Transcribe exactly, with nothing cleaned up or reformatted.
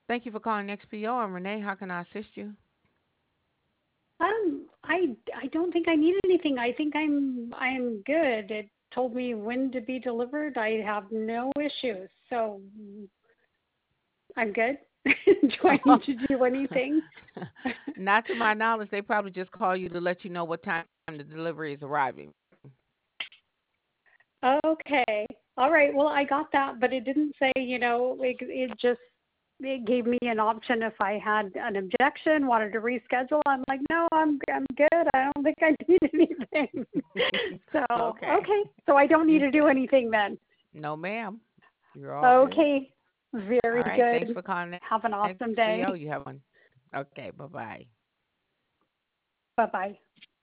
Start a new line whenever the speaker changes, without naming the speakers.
Thank you for calling X P O. I'm Renee. How can I assist you?
Um, I I don't think I need anything. I think I'm I'm good. It told me when to be delivered. I have no issues, so mm, I'm good. Do I need to do anything?
Not to my knowledge. They probably just call you to let you know what time the delivery is arriving.
Okay. All right. Well, I got that, but it didn't say. You know, it, it just it gave me an option if I had an objection, wanted to reschedule. I'm like, no, I'm I'm good. I don't think I need anything. So
Okay.
okay. So I don't need
You
to do anything then.
no, ma'am. You're all good.
Okay. Very
All right. Thanks
good.
for calling
Have an
X P O.
awesome
You
day.
have one. Okay. Bye bye.
Bye bye.